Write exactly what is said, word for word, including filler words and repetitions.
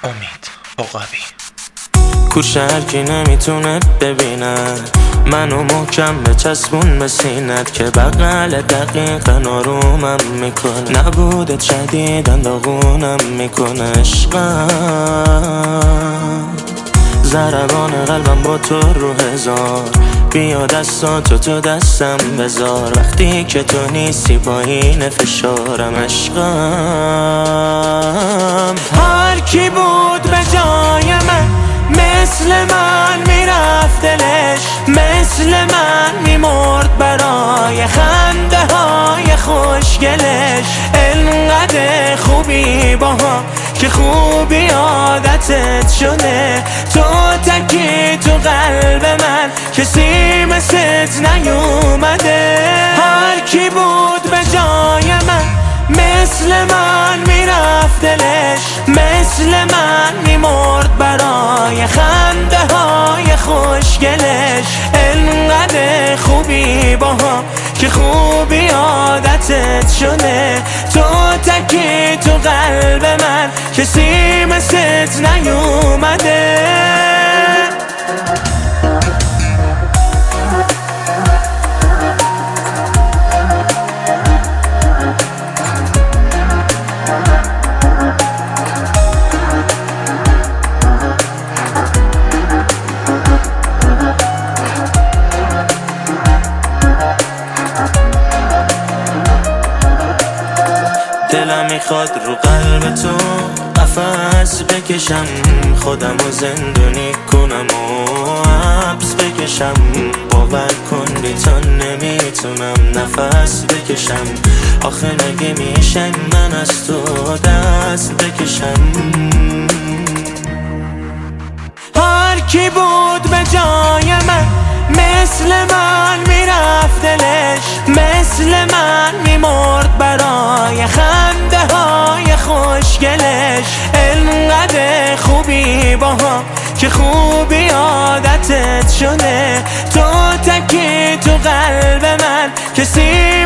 امید عقابی. کوچه هرکی نمیتونه ببینه منو محکم به چسبون به سینت که بغل دقیقا آرومم میکنه، نبودت شدیدن داغونم میکنه. عشقم ضربان قلبم با تو رو هزار، بیا دستاتو تو دستم بذار، وقتی که تو نیستی پایین فشارم. عشقم هر کی بود به جای من مثل من میرفت دلش، مثل من میمرد برای خنده های خوشگلش. انقدر خوبی با هم که خوبی عادتت شده، تو تکی تو قلب من کسی مثلت نیومده. هر کی بود به جای من مثل من میرفت دلش، مثل من میمرد برای خنده های خوشگلش. انقدر خوبی با هم که خوبی عادتت شده، تو تکی تو قلب من کسی مثلت نیومده. دلم میخواد رو قلب تو قفس بکشم، خودم رو زندونی کنم و حبس بکشم. باور کن بی تو نمیتونم نفس بکشم، آخه نگه میشه من از تو دست بکشم. هر کی بود به جای من مثل من میرفت دلش، مثل من میمرد برای خنده های خوشگلش. انقدر خوبی با هم که خوبی عادتت شده، تو تکی تو قلب من کسی